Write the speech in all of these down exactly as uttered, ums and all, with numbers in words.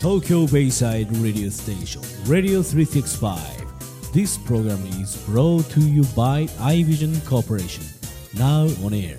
Tokyo Bayside Radio Station, Radio three sixty-five. This program is brought to you by iVision Corporation. Now on air.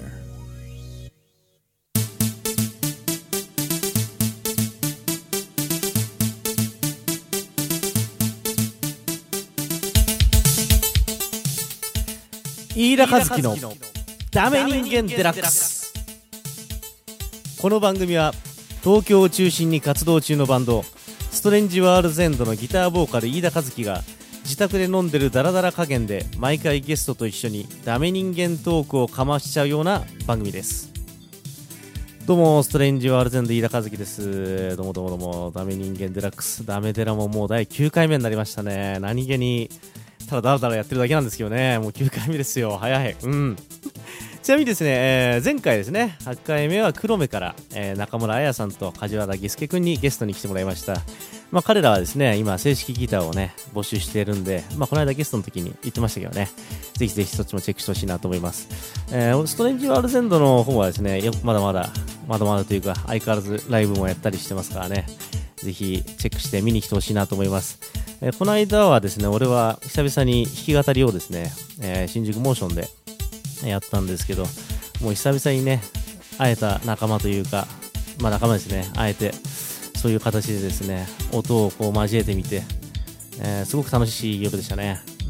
飯田和樹のダメ人間デラックス。この番組は東京を中心に活動中のバンドストレンジワールズエンドのギターボーカル飯田和樹が自宅で飲んでるダラダラ加減で毎回ゲストと一緒にダメ人間トークをかましちゃうような番組です。どうもストレンジワールズエンド飯田和樹です。どうもどうもどうも。ダメ人間デラックスダメデラももうだいきゅうかいめになりましたね。何気にただダラダラやってるだけなんですけどね。もうきゅうかいめですよ。早い。うんちなみにですね、えー、前回ですねはちかいめは黒目から、えー、中村彩さんと梶原義介くんにゲストに来てもらいました。まあ、彼らはですね今正式ギターをね募集しているんで、まあ、この間ゲストの時に言ってましたけどね、ぜひぜひそっちもチェックしてほしいなと思います。えー、ストレンジワールズエンドの方はですねまだまだまだまだというか相変わらずライブもやったりしてますからね、ぜひチェックして見に来てほしいなと思います。えー、この間はですね俺は久々に弾き語りをですね、えー、新宿モーションでやったんですけど、もう久々にね会えた仲間というか、まあ仲間ですね、会えてそういう形でですね音をこう交えてみて、えー、すごく楽しい夜でしたね。うん、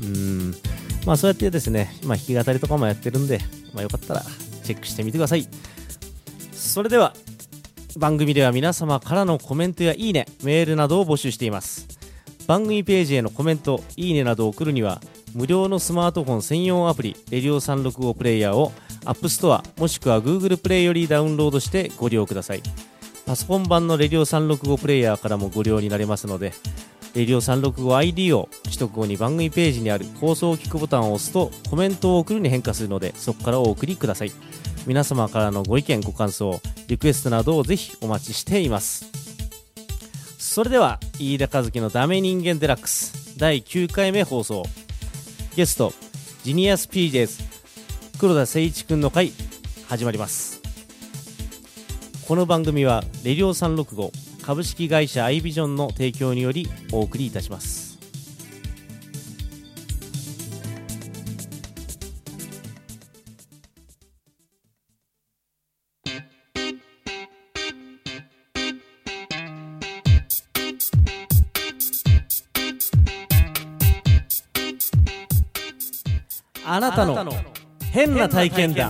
まあそうやってですね、まあ、弾き語りとかもやってるんで、まあ、よかったらチェックしてみてください。それでは番組では皆様からのコメントやいいね、メールなどを募集しています。番組ページへのコメント、いいねなどを送るには無料のスマートフォン専用アプリレディオさんろくごプレイヤーを App Store もしくは Google プレイよりダウンロードしてご利用ください。パソコン版のレディオさんろくごプレイヤーからもご利用になれますので、レディオさんろくご アイディー を取得後に番組ページにある放送を聞くボタンを押すとコメントを送るに変化するので、そこからお送りください。皆様からのご意見ご感想リクエストなどをぜひお待ちしています。それでは飯田和樹のダメ人間デラックスだいきゅうかいめ放送、ゲストジニアス ピージェーズ 黒田誠一くんの会始まります。この番組はレディオさんろくご株式会社アイビジョンの提供によりお送りいたします。あなたの変な体験談。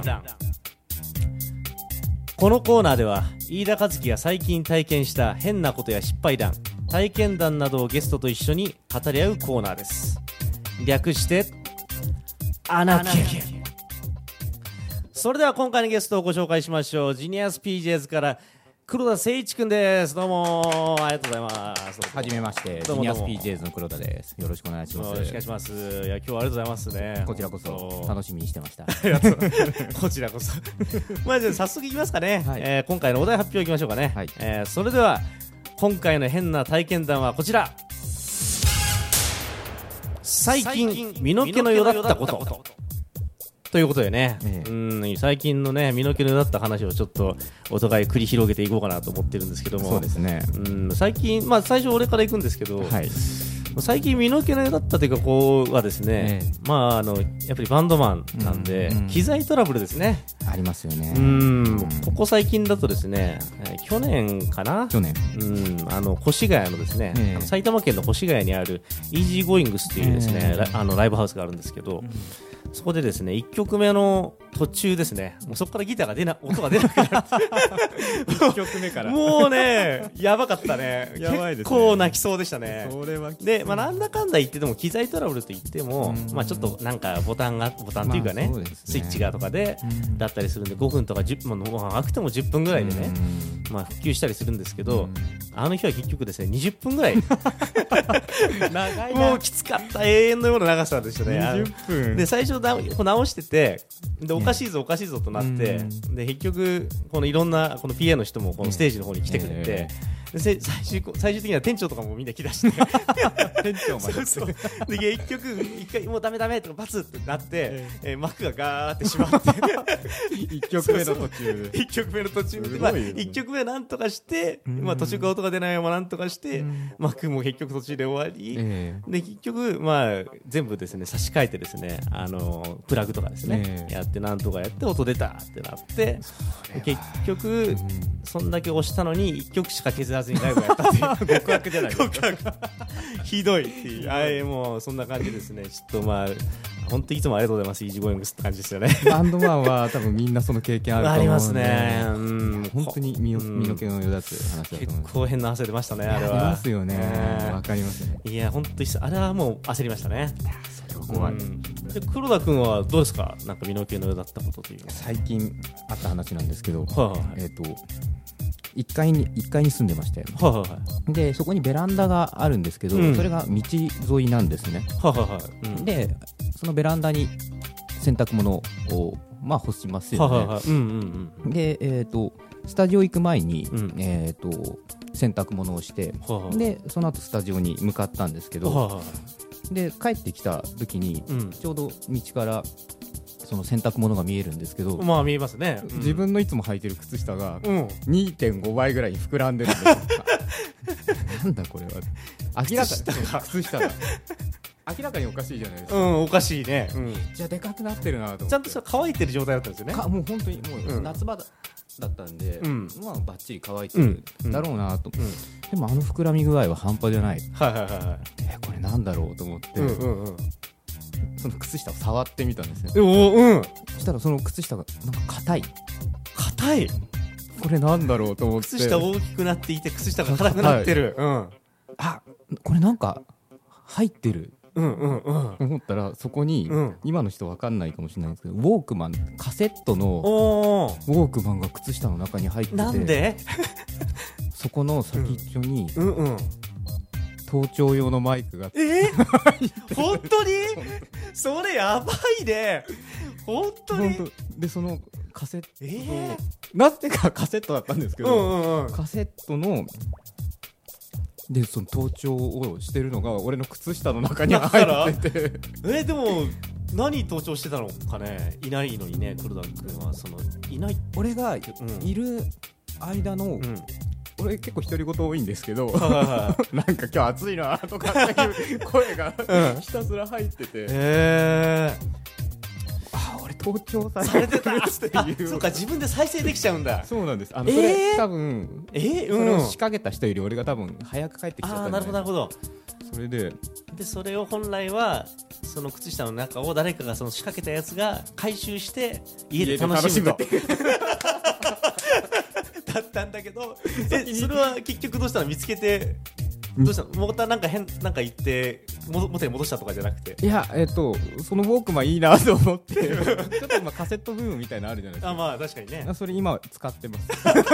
このコーナーでは飯田和樹が最近体験した変なことや失敗談、体験談などをゲストと一緒に語り合うコーナーです。略してアナケン。それでは今回のゲストをご紹介しましょう。ジニアス ピージェーズから黒田誠一くんです。どうもありがとうございます。 はじめまして、ジニアス ピージェーズ の黒田です。よろしくお願いします。 よろしくお願いします。いや今日はありがとうございますね。 こちらこそ楽しみにしてました。 こちらこそまあじゃあ早速いきますかね。はい、えー、今回のお題発表いきましょうかね。はい、えー、それでは今回の変な体験談はこちら。最近身の毛のよだったことということでね、ええ、うん最近のね身の毛のよだった話をちょっとお互い繰り広げていこうかなと思ってるんですけども、 そうですね、 うん最近、まあ、最初俺から行くんですけど、はい、最近身の毛のよだったというかこうはですね、ええ、まああのやっぱりバンドマンなんで、うんうん、機材トラブルですね。 ありますよね。 うん、ここ最近だとですね、えー、去年かな去年、 うん、あの越谷のですね、えー、埼玉県の越谷にあるイージーゴーイングスっていうですね、えー、あのライブハウスがあるんですけど、うん、そこでですねいっきょくめの途中ですね、もうそこからギターが出な音が出なくなるいっきょくめからもうねやばかったねやばいですね、結構泣きそうでしたね。それはで、まあ、なんだかんだ言ってても機材トラブルと言っても、まあ、ちょっとなんかボタンがボタンというかね、まあ、ねスイッチがとかでだったりするんでごふんとかじゅっぷん、まあ、あくてもじゅっぷんぐらいでね、まあ、復旧したりするんですけど、あの日は結局ですねにじゅっぷんぐらい長いな、もうきつかった、永遠のような長さでしたね。にじゅっぷんで最初だ直してて、でおかしいぞおかしいぞとなって、で結局このいろんなこの ピーエー の人もこのステージの方に来てくれて、 で最終最終的には店長とかもみんな来だして店長までそうそうで結局一回もうダメダメとかバツってなって、えーえー、幕がガーって閉まっていっきょくめの途中いっきょくめの途中で、まあ、いっきょくめはなんとかして、まあ、途中から音が出ないままなんとかして幕も結局途中で終わり、えー、で結局、まあ、全部ですね差し替えてですねあのプラグとかですね、えー、やってなんとかやって音出たってなって結局そんだけ押したのにいっきょくしか削らずにライブやったっていう極悪じゃないですかひどいっていうあれもうそんな感じですねちょっとまあ本当にいつもありがとうございますイージーゴーイングスって感じですよねバンドマンは多分みんなその経験あると思うんでありますねうん本当に身の、身の毛のよだつ話だと思います結構変な汗出ましたねあれは出ますよねわかりますねいや本当にあれはもう焦りましたねそれは怖い、うん、 で黒田君はどうですかなんか身の毛のよだったことという最近あった話なんですけど、 はいはい、 えっ、ー、といっかいにいっかいに住んでまして、 はいはいはい、 でそこにベランダがあるんですけど、うん、それが道沿いなんですね、 はいはいはいうん、 でそのベランダに洗濯物をまあ干しますよね、はいはいはいうんうんうん、で、えーと、スタジオ行く前に、うんえーと、洗濯物をして、はいはい、でその後スタジオに向かったんですけど、はいはい、で帰ってきた時に、うん、ちょうど道からその洗濯物が見えるんですけど、 まあ見えますね、 うん、自分のいつも履いてる靴下が にてんご 倍ぐらいに膨らんでるんですよなんだこれは明らかに靴下が明らかにおかしいじゃないですか、 うん、おかしいね、うん、 じゃあでかくなってるなと思ってちゃんと乾いてる状態だったんですよねかもう本当にもう夏場だ、うん、だったんで、うん、まあバッチリ乾いてるだろうなと、うんうん、でもあの膨らみ具合は半端じゃない、 はいはいはいはい、 えこれなんだろうと思って、うんうんうんその靴下を触ってみたんですよ、うん、 そしたらその靴下がなんか硬い硬いこれなんだろうと思って靴下大きくなっていて靴下が硬くなってる、はいうん、 あこれなんか入ってるうんうんうん、 思ったらそこに、うん、今の人分かんないかもしれないんですけどウォークマンカセットのウォークマンが靴下の中に入っててなんでそこの先っちょに、 うんうんうん盗聴用のマイクがえー、本当にそれやばいね本当に本当でそのカセット、 えー、 なぜかカセットだったんですけど、 うんうんうん、 カセットのでその盗聴をしてるのが俺の靴下の中に入っててえー、でも何盗聴してたのかねいないのにね黒田君はそのいない俺がいる間の、うんうん俺結構独り言多いんですけどなんか今日暑いなとかっていう声がひたすら入ってて、うん、へーあ俺盗聴されてたっていうそうか自分で再生できちゃうんだそうなんですあの、えー、それ多分、 えーうん、 それを仕掛けた人より俺が多分早く帰ってきちゃったんじゃないあなるほどなるほどそれででそれを本来はその靴下の中を誰かがその仕掛けたやつが回収して家で楽しむとだったんだけどえそれは結局どうしたの見つけてどうしたのまたなんか変なんか言っても元に戻したとかじゃなくていやえっとそのウォークマンいいなと思ってちょっと今カセットブームみたいなのあるじゃないですかあまあ確かにねそれ今使ってます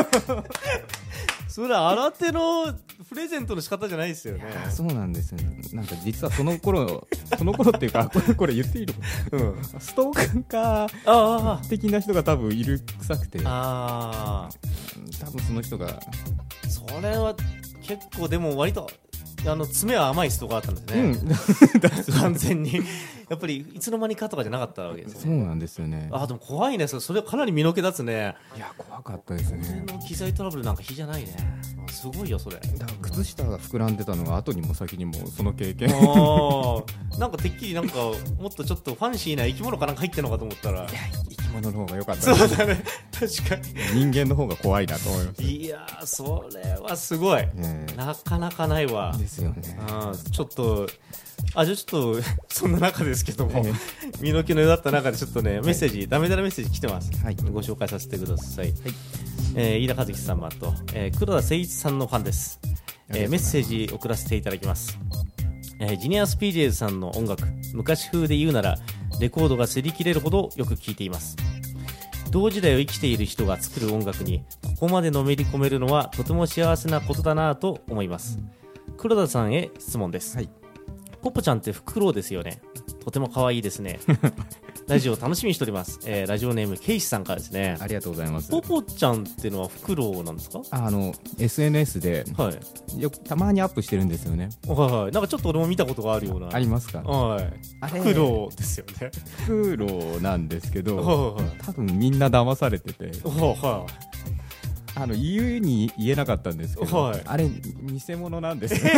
それ新手のプレゼントの仕方じゃないですよねそうなんですよねなんか実はその頃その頃っていうかこれこれ言っていいの、うん、ストーカー的な人が多分いる臭くてあ多分その人がそれは結構でも割とあの爪は甘いストーカーだったんですね、うん、完全にやっぱりいつの間にかとかじゃなかったわけですよねそうなんですよねあでも怖いねそれはかなり身の毛立つねいや怖かったですねの機材トラブルなんか比じゃないねすごいよそれだから靴下が膨らんでたのが後にも先にもその経験あなんかてっきりなんかもっとちょっとファンシーな生き物かなんか入ってんのかと思ったらいや生き物の方が良かったそうだね確かに人間の方が怖いなと思いますいやそれはすごい、ね、なかなかないわですよねあちょっとあじゃあちょっとそんな中ですけども、えー、身の毛のよだった中でちょっとねメッセージ、はい、ダメダメメッセージ来てます、はい、ご紹介させてください、はいえー、飯田和樹様と、えー、黒田誠一さんのファンです、えー、メッセージ送らせていただきます、えー、ジニアスピージェイズさんの音楽昔風で言うならレコードが擦り切れるほどよく聴いています同時代を生きている人が作る音楽にここまでのめり込めるのはとても幸せなことだなと思います黒田さんへ質問です、はい、ポッポちゃんってフクロウですよねとても可愛いですねラジオを楽しみにしております、えー、ラジオネームケイシさんからですね。 ありがとうございます。 ポポちゃんっていうのはフクロウなんですか？ あの エスエヌエス で、はい、よくたまにアップしてるんですよね。 はいはい、なんかちょっと俺も見たことがあるような。 ありますか？ はい、あれフクロウですよね。 フクロウなんですけど、はいはい、多分みんな騙されてて、はいはい、あの言うに言えなかったんですけど、はい、あれ偽物なんですよ。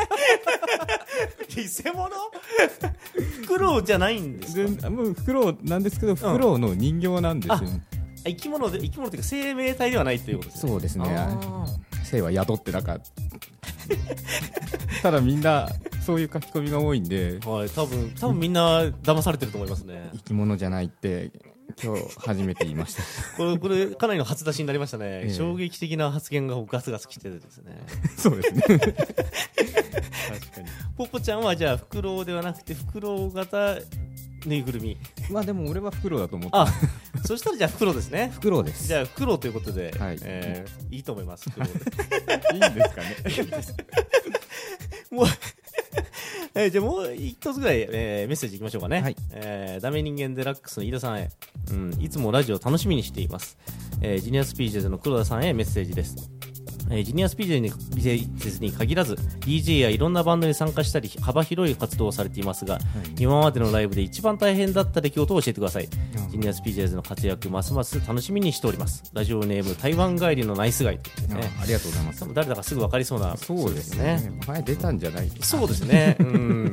偽物？フクロウじゃないんですか？ もうフクロウなんですけど、フクロウの人形なんですよ、ね。 生き物で生き物というか生命体ではないということですね。 そうですね。生は宿ってなかった。ただみんなそういう書き込みが多いんで、 はい、多分多分みんな騙されてると思いますね。 生き物じゃないって今日初めて言いました。 これこれかなりの初出しになりましたね。えー、衝撃的な発言がガスガスきてるですね。 そうですね。確かに。 ポポちゃんはじゃあフクロウではなくてフクロウ型ぬいぐるみ。 まあでも俺はフクロウだと思って。 あ、そしたらじゃあフクロウですね。 フクロウです。 じゃあフクロウということで、はい、えー、いいと思います。フクロウで。 いいんですかね。いいです。 もう。えー、じゃあもう一つぐらい、えー、メッセージいきましょうかね。はい、えー、ダメ人間デラックスの飯田さんへ、うん、いつもラジオを楽しみにしています、えー、ジュニアスピーチェズの黒田さんへメッセージです。えー、ジュニアスピーチェズに限らず ディージェー やいろんなバンドに参加したり幅広い活動をされていますが、はい、今までのライブで一番大変だった出来事を教えてください。ジュニアスピーチェズの活躍ますます楽しみにしております。ラジオネーム台湾帰りのナイスガイ、ね、 あ, ありがとうございます。 誰だかすぐ分かりそうな。 そうですね。前出たんじゃないですか。 そうですね、うん、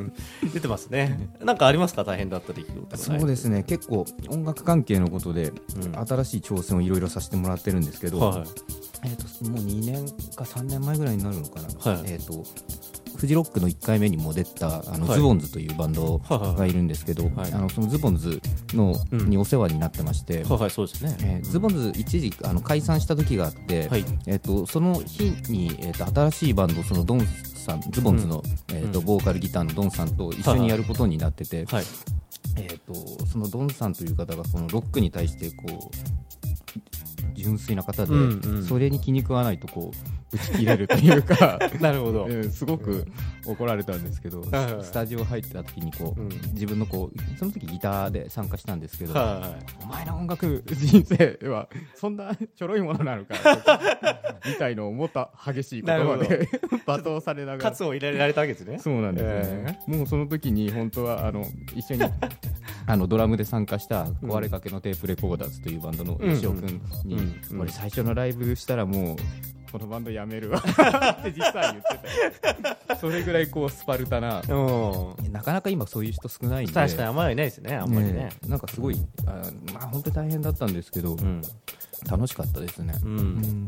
出てますね。なんかありますか？大変だった出来事。 そうですね、結構音楽関係のことで、うん、新しい挑戦をいろいろさせてもらってるんですけど、はい、えー、ともうにねんかさんねんまえぐらいになるのかな、はい、えー、とフジロックのいっかいめにも出たあの、はい、ズボンズというバンドがいるんですけど、はい、あのそのズボンズの、うん、にお世話になってまして、 はいはい、そうですね、 えー、ズボンズ一時あの解散した時があって、はい、えー、とその日に、えー、と新しいバンドそのドンさんズボンズの、うん、えー、とボーカルギターのドンさんと一緒にやることになってて、はいはい、えー、とそのドンさんという方がそのロックに対してこう純粋な方で、うんうん、それに気に食わないとこう打ち切れるというかなるほど、 えー、すごく怒られたんですけど、はいはい、スタジオ入った時にこう、うん、自分のこうその時ギターで参加したんですけど、はいはい、お前の音楽人生はそんなちょろいものなのかみたいのをもっと激しい言葉で罵倒されながら喝を入れられたわけですね。 そうなんですね、えー、もうその時に本当はあの一緒にあのドラムで参加した壊れかけのテープレコーダーズというバンドの吉尾君に、うんうん、俺最初のライブしたらもうこのバンドやめるわって実際言ってた。それぐらいこうスパルタな、なかなか今そういう人少ないんで。 確かにあんまりいないですね、あんまりね。ね、 なんかすごい、あ、まあ本当に大変だったんですけど、うん、楽しかったですね、うんうん、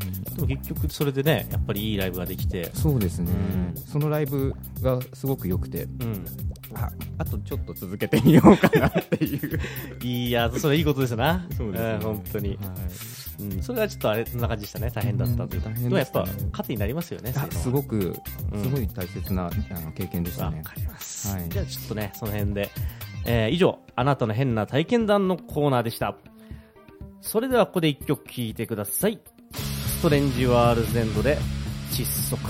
でも結局それでねやっぱりいいライブができて。 そうですね、うん、そのライブがすごく良くて、うん、あ, あとちょっと続けてみようかなっていういやそれいいことですな。 そうですね、 うん、本当に、はい、うん、それはちょっとあれそんな感じでしたね。大変だったというか、うん、でもやっぱ糧になりますよね。 すごくすごい大切な、うん、あの経験でしたね。 わかります、はい、じゃあちょっとねその辺で、えー、以上あなたの変な体験談のコーナーでした。それではここで一曲聴いてください。ストレンジワールズエンドで窒息。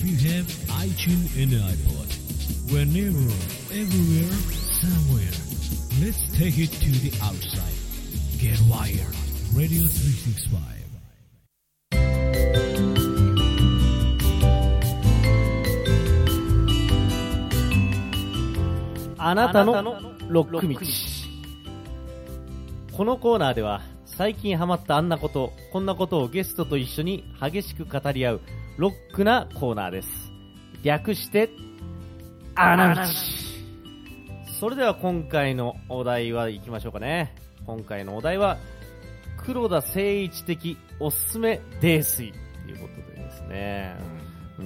you have iTunes and iPod, whenever, everywhere, somewhere, let's take it to the outside. Get wired. Radio スリーシックスファイブ。 あなたのロック道。このコーナーでは最近ハマったあんなこと、こんなことをゲストと一緒に激しく語り合うロックなコーナーです。略してあな道。それでは今回のお題は行きましょうかね。今回のお題は黒田誠一的おすすめ泥酔ということでですね、うん、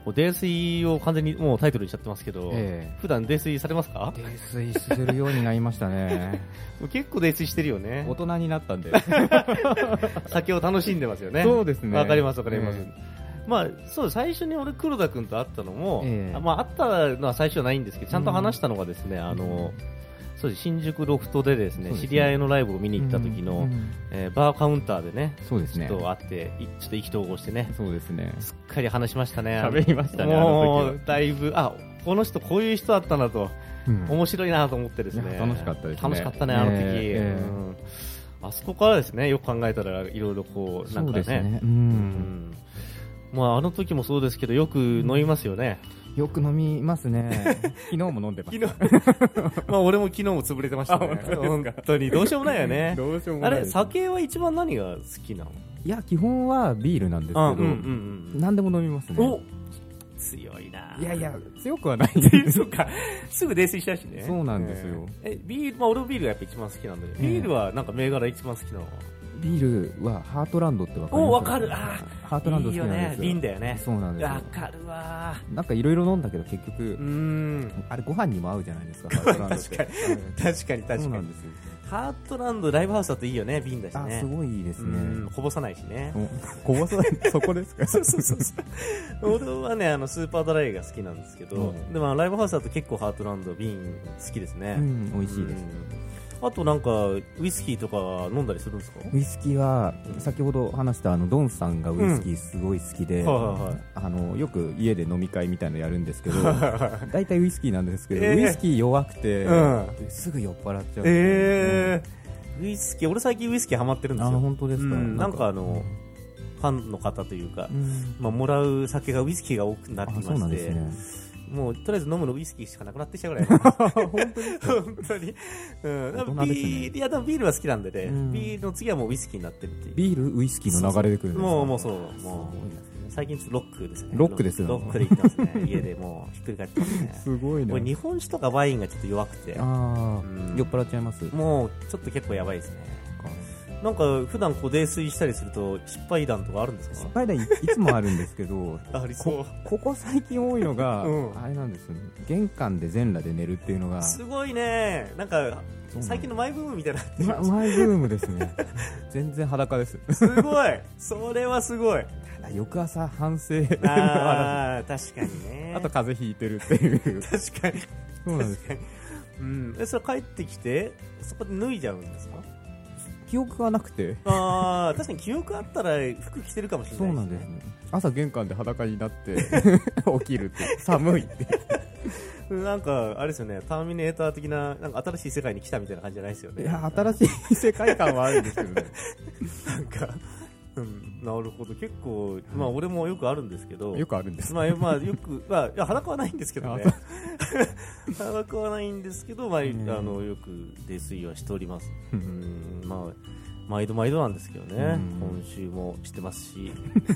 こう泥酔を完全にもうタイトルにしちゃってますけど、えー、普段泥酔されますか？ 泥酔するようになりましたね。 結構泥酔してるよね。 大人になったんで酒を楽しんでますよね。 そうですね。 わかりますわかります、えー、まあそう最初に俺黒田君と会ったのも、えー、まあ会ったのは最初はないんですけど、ちゃんと話したのがですね、うん、あのそうです新宿ロフトでですね、知り合いのライブを見に行った時の、うんうんえー、バーカウンターでね、そうですねちょっと会ってちょっと意気投合してね、そうですねすっかり話しましたね。 喋りましたね。 もうだいぶあこの人こういう人だったなと、うん、面白いなと思ってですね。 楽しかったですね。 楽しかったねあの時、えーうん。あそこからですねよく考えたらいろいろこうなんかね。そうですね。うん。うんまああの時もそうですけどよく飲みますよね。 よく飲みますね。昨日も飲んでます。 まあ俺も昨日も潰れてましたね。本当にどうしようもないよね。 どうしようもない。 あれ酒は一番何が好きなの？ いや基本はビールなんですけど、うんうんうん、何でも飲みますね。 お強いな。 いやいや強くはないです。 そうか。すぐ泥酔したしね。 そうなんですよ。 えー、えビールまあ俺もビールがやっぱ一番好きなんだけど、ビールはなんか銘柄一番好きなのは？ ビールはハートランドってわかりますか？ おわかる。あハートランド好きなんですよ。いいよね。 瓶だよね。 そうなんですよ。 わかるわ。 なんかいろいろ飲んだけど結局うーんあれご飯にも合うじゃないですか。ハートランドって確かに確かに確かに。 そうなんですよ。 ハートランドライブハウスだといいよね。瓶だしね。 あすごいいいですね。 こぼさないしね。 こぼさないそこですか？ そうそうそうそう。俺はねあのスーパードライが好きなんですけど、うん、でもライブハウスだと結構ハートランド瓶好きですね。うん美味しいです。 あとなんかウイスキーとか飲んだりするんですか？ ウイスキーは先ほど話したあのドンさんがウイスキーすごい好きで、うんはいはいはい、あのよく家で飲み会みたいなのやるんですけど大体ウイスキーなんですけど、えー、ウイスキー弱くて、うん、すぐ酔っ払っちゃう、 えーうん、ウイスキー俺最近ウイスキーハマってるんですよ。 あ本当ですか？うん、 なんかあのファンの方というか、うんまあ、もらう酒がウイスキーが多くなってきまして、そうなんですね。もうとりあえず飲むのウイスキーしかなくなってきたぐらい本当に本当に、うん、大人ですね。いやでもビールは好きなんでね、うん、ビールの次はもうウイスキーになってるっていう。 ビールウイスキーの流れでくるんですか？ もうもうそうもう最近ちょっとロックですね。 ロックですよ。 ロックで行ってますね。家でもうひっくり返ってますね。 すごいね。 日本酒とかワインがちょっと弱くて、あ、 うん、酔っ払っちゃいます。 もうちょっと結構やばいですね。なんか普段こう泥酔したりすると失敗談とかあるんですか？ 失敗談 い, いつもあるんですけどありそう こ, ここ最近多いのが、うん、あれなんですよね。玄関で全裸で寝るっていうのがすごいね。なんか最近のマイブームみたいな、 ま、マイブームですね。全然裸です。 すごいそれはすごい。 ただ翌朝反省あ確かにね。 あと風邪ひいてるっていう確かにそうなんですか。 うん、えそれ帰ってきてそこで脱いじゃうんですか？ 記憶がなくて。 ああ確かに記憶あったら服着てるかもしれないですね。 そうなんですね。朝玄関で裸になって起きるって寒いってなんかあれですよね。ターミネーター的ななんか新しい世界に来たみたいな感じじゃないですよね。 いや新しい世界観はあるんですけどねなんかうん、なるほど結構、まあ、俺もよくあるんですけどよくあるんです、 まあまあ、よく、まあ、いや裸はないんですけどね裸はないんですけど、まあ、あのよく泥酔はしておりますうんまあ毎度毎度なんですけどね今週もしてますし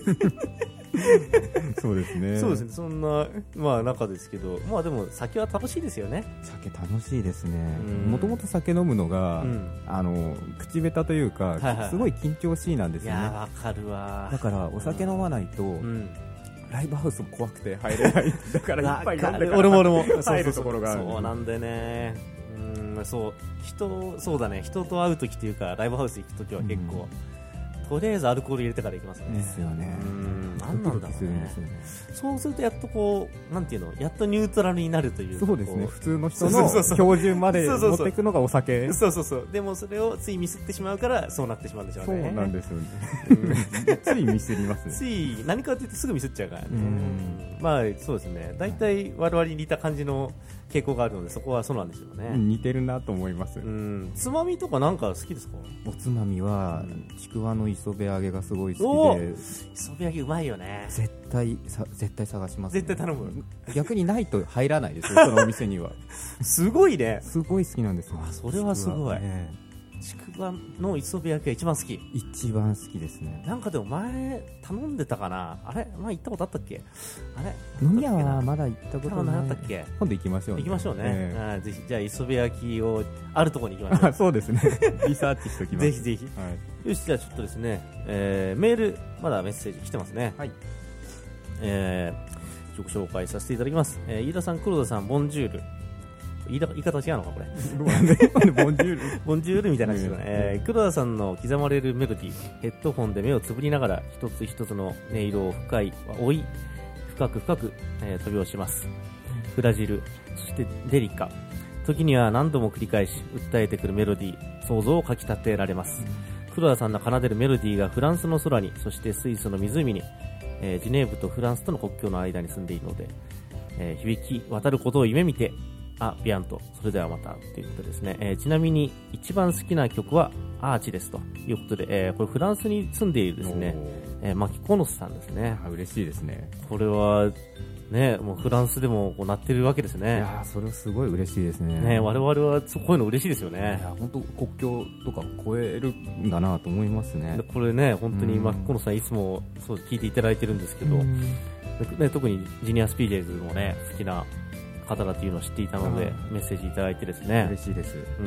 そうですねそうですねそんな、まあ、中ですけどまあでも酒は楽しいですよね。 酒楽しいですね。もともと酒飲むのが、うん、あの口下手というか、はいはいはい、すごい緊張しいなんですよね。 いやわかるわ。 だからお酒飲まないと、うん、ライブハウスも怖くて入れないだからいっぱい飲んでから俺も俺も入るところがある。 そうなんでねうんそう人そうだね人と会うときというかライブハウス行くときは結構、うん、とりあえずアルコール入れてから行きますね。 ですよね。うんなんなんだろうね。そうするとやっとこうなんていうの、やっとニュートラルになるという。 そうですね。普通の人の標準まで持っていくのがお酒。 そうそうそう。でもそれをついミスってしまうからそうなってしまうんでしょうね。 そうなんですよね。ついミスりますね。 つい何かって言ってすぐミスっちゃうからね。まあそうですね。大体我々に似た感じの傾向があるので、そこはそうなんですよね。 似てるなと思います。 うん。つまみとかなんか好きですか？ おつまみはちくわの磯辺揚げがすごい好きで。 磯辺揚げうまいよね。 絶対さ絶対探します、 ね。絶対頼む。 逆にないと入らないですよ、そのお店には。 すごいね。 すごい好きなんですよ。 あ、それはすごい。ちくわの磯辺焼きが一番好き。 一番好きですね。 なんかでも前頼んでたかな。あれ前行ったことあったっけ？あれ飲み屋はまだ行ったことない。 なかったっけ？ 今度行きましょうね。 行きましょうね。 えー、あぜひじゃあ磯辺焼きをあるところに行きましょう。 そうですね。リサーチしておきます。 ぜひぜひ。はい、よし、じゃあちょっとですね、えー、メールまだメッセージ来てますね。はい。えー、曲紹介させていただきます。えー、飯田さん、黒田さん、ボンジュール。言い言い方違うのかこれボンジュールボンジュールみたいな人だね、えー、黒田さんの刻まれるメロディー、ヘッドホンで目をつぶりながら一つ一つの音色を深い追い深く深く、えー、飛び押します。フラジル、そしてデリカ、時には何度も繰り返し訴えてくるメロディー、想像をかき立てられます。黒田さんの奏でるメロディーがフランスの空に、そしてスイスの湖に、えー、ジュネーブとフランスとの国境の間に住んでいるので、えー、響き渡ることを夢見て、あ、ビアント、それではまたということですね。えー、ちなみに一番好きな曲はアーチですということで、えー、これフランスに住んでいるですね、えー、マキコノスさんですね。 あ、嬉しいですね。 これはね、もうフランスでもこうなってるわけですね。 いや、それはすごい嬉しいですね。 ね、我々はこういうの嬉しいですよね。 いや、本当国境とか越えるんだなと思いますね。 これね、本当にマキコノスさんいつもそう聞いていただいてるんですけど、ね、特にジュニアスピーデーズもね好きな方だというのを知っていたのでメッセージいただいてですね、 嬉しいです。 うん、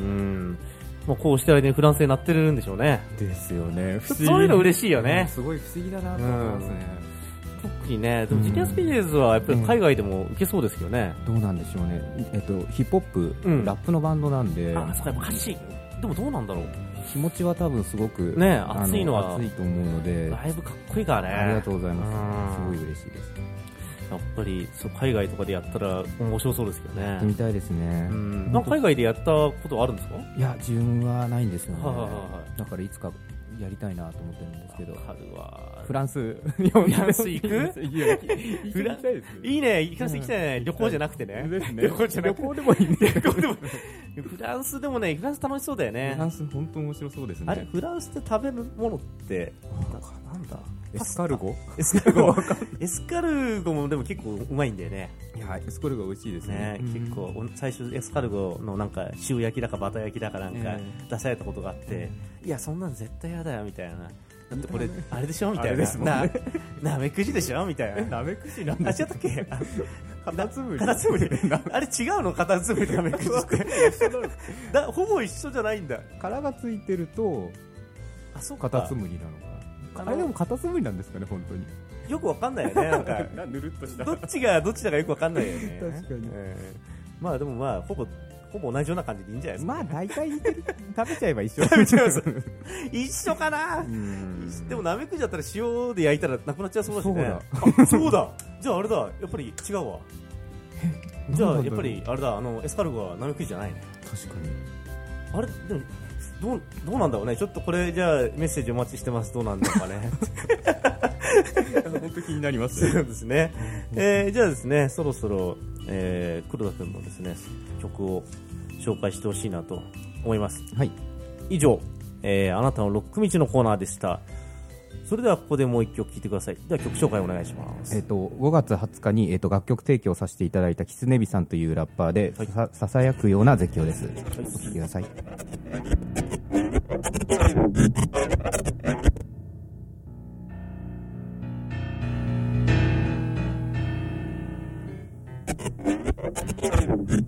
もうこうしてる間にフランスになってるんでしょうね。 ですよね。 そういうの嬉しいよね。 すごい不思議だなと思いますね。 特にね、でもジュニアスピーデーズはやっぱり海外でも受けそうですけどね。 どうなんでしょうね。えっとヒップホップ、うん、ラップのバンドなんで。 あ、そうか、歌詞でもどうなんだろう。 気持ちは多分すごくね、熱いのは熱いと思うので、 だいぶかっこいいからね。 ありがとうございます。すごい嬉しいです。 やっぱりそう海外とかでやったら面白そうですけどね。 やってみたいですね。 うん、なんか海外でやったことあるんですか？ いや、自分はないんですよね。 ははははだからいつかやりたいなと思ってるんですけど。 春はフランス、 フランス行く？フランスいいね、フランス行きたいね。旅行じゃなくてね。旅行じゃなくて。旅行でもいいね。旅行でも。フランスでもね、フランス楽しそうだよね。 フランス本当面白そうですね。 あれ、フランスで食べるものってなんだ？ エスカルゴ？ エスカルゴ。エスカルゴもでも結構うまいんだよね。 いや、エスカルゴ美味しいですね。 結構最初エスカルゴのなんか塩焼きだかバター焼きだかなんか出されたことがあって、いやそんなん絶対やだよみたいな。だってこれあれでしょみたいな。ななめくじでしょみたいな。 なめくじなんだ。 あ、違ったっけ？ カタツムリ。 カタツムリ。あれ違うの？カタツムリとなめくじって。だほぼ一緒じゃないんだ。 殻がついてるとあ、そうか。カタツムリなのか。あれでもカタツムリなんですかね、本当に。 よくわかんないよね。なんかぬるっとした。 どっちがどっちだかよくわかんないよね。 確かに。 まあでもまあほぼほぼ同じような感じでいいんじゃないですか。 まあ大体食べちゃえば一緒。 食べちゃいます。一緒かな。でもなめくじだったら塩で焼いたらなくなっちゃいそうだしね。そうだ。じゃああれだ。やっぱり違うわ。じゃあやっぱりあれだ。あのエスカルゴはなめくじじゃないね。 確かに。 あれでもどうどうなんだろうね。ちょっとこれじゃあメッセージお待ちしてます。どうなんだかね。 本当気になりますね。 そうですね。えー、じゃあですね、そろそろ、えー、黒田君のですね曲を紹介してほしいなと思います。 はい。 以上、えー、あなたのロック道のコーナーでした。それではここでもう一曲聴いてください。では曲紹介お願いします。 えっとごがつはつかにえっと楽曲提供させていただいたキツネビさんというラッパーで、はい、さ, ささやくような絶叫です。はい、お聴きください。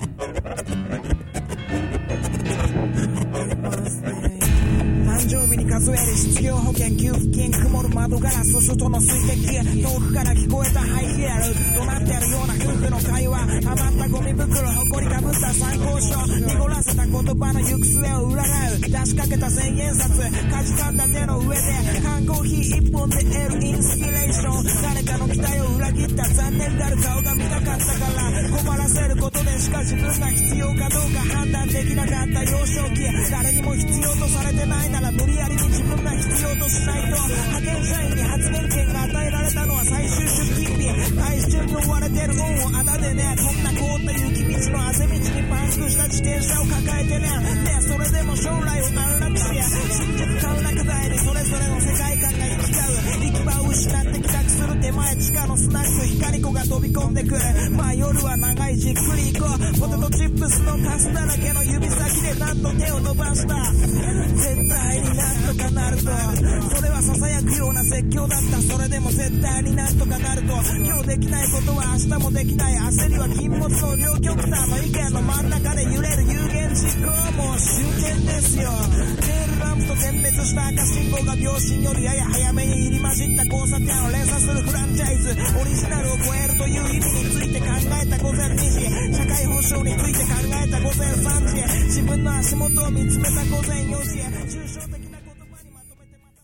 誕生日に数える失業保険給付金曇る窓ガラス外の水滴遠くから聞こえたハイエール怒鳴ってるような夫婦の会話余ったゴミ袋埃かぶった参考書濁らせた言葉の行く末を占う出しかけた千円札かじかんだ手の上で缶コーヒー一本で得るインスピレーション誰かの期待を裏切った残念がる顔が見たかったから困らせることでしか自分が必要かどうか判断できなかった幼少期誰にも必要とされてないなら無理やりに自分が必要としないと派遣社員に発言権が与えられたのは最終出勤日回収に追われてる恩をあだでねこんな凍った雪道のあぜ道にパンクした自転車を抱えてねねそれでも将来を安楽し新宿歓楽街にそれぞれの世界観が行き交う行き場を失って帰宅する手前地下のスナック光子が飛び込んでくるまあ夜は長いじっくり行こうポテトチップスのカスだらけの指先で何度手を伸ばした絶対になんとかなるとそれは囁くような説教だったそれでも絶対になんとかなると今日できないことは明日もできない焦りは禁物の両極端の意見の真ん中で揺れる有言実行もう終点ですよテールランプと点滅した赤信号が秒針よりやや早めに入り混じった交差点を連鎖するフランチャイズオリジナルを超えるという意味について考えた午前にじ社会保障について考えた午前さんじ自分の足元を見つめた午前よじ抽象的な言葉にまとめてまた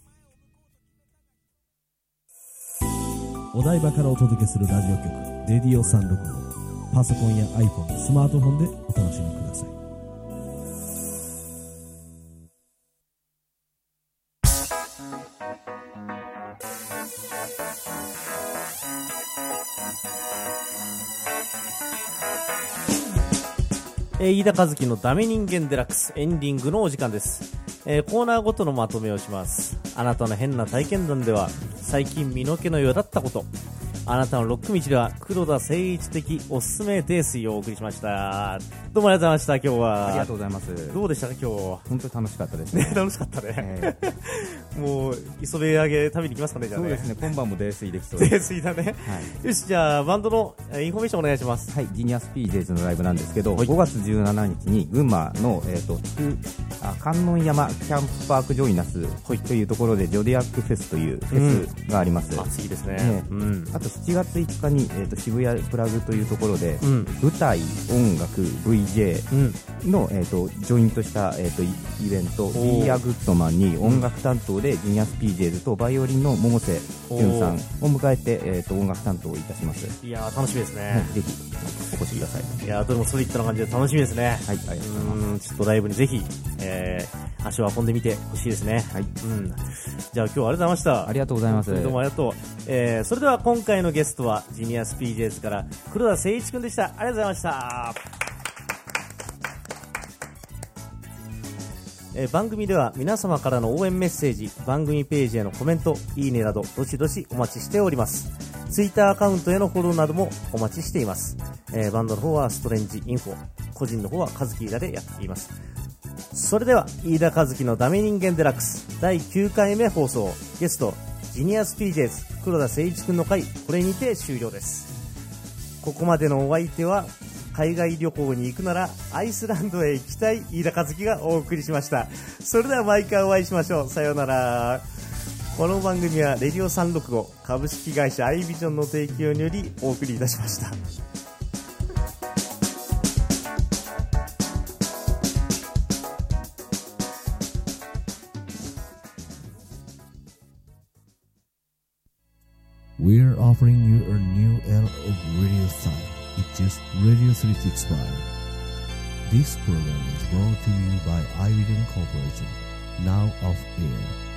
お台場からお届けするラジオ局レディオさんろくごパソコンや iPhone、スマートフォンでお楽しみください。 えー、飯田和樹のダメ人間デラックスエンディングのお時間です、えー、コーナーごとのまとめをします。あなたの変な体験談では最近身の毛のよだったこと、あなたのロック道では黒田誠一的おすすめ泥酔をお送りしました。どうもありがとうございました。今日はありがとうございます。 どうでしたか今日。 本当に楽しかったですね。 ね楽しかったね、えー、もう磯辺揚げ食べに行きますかね。じゃあね。 そうですね、今晩も泥酔できそうです。 泥酔だね、はい、よし、じゃあバンドのインフォメーションお願いします。 はい、ジニアスピージェイズのライブなんですけど、はい、ごがつじゅうしちにちに群馬の、えー、とあ観音山キャンプパークジョイナスというところでジョディアックフェスというフェスがあります、 うん、暑いですね、 ね、 うん、 あとしちがついつかに、えー、と渋谷プラグというところで、うん、舞台、音楽、ブイジェー の、えー、とジョイントした、えー、とイベント Be a Goodman に音楽担当でジニアスピージェイズとバイオリンの百瀬俊さんを迎えて、えー、と音楽担当をいたします。 いやー楽しみですね、 ぜひお越しください。 いやーどれもソリッドな感じで楽しみですね。 はい、ありがとうございます。 ちょっとライブにぜひ、えー、足を運んでみてほしいですね。 はい、 うん、じゃあ今日はありがとうございました。 ありがとうございます。 どうもありがとう、えー、それでは今回のゲストはジニアスピージェイズから黒田誠一くんでした。ありがとうございました。えー、番組では皆様からの応援メッセージ、番組ページへのコメント、いいねなどどしどしお待ちしております。ツイッターアカウントへのフォローなどもお待ちしています。えー、バンドの方はストレンジインフォ、個人の方はカズキ飯田でやっています。それでは飯田和樹のダメ人間デラックスだいきゅうかいめ放送、ゲストジニアスピージェイズ黒田誠一くんの回、これにて終了です。ここまでのお相手は海外旅行に行くならアイスランドへ行きたい飯田和樹がお送りしました。それでは毎回お会いしましょう。さようなら。この番組はレディオさんろくご株式会社アイビジョンの提供によりお送りいたしました。 We're offering you a new era of radio style. It's just Radio three sixty-five. This program is brought to you by iVision Corporation, now off air.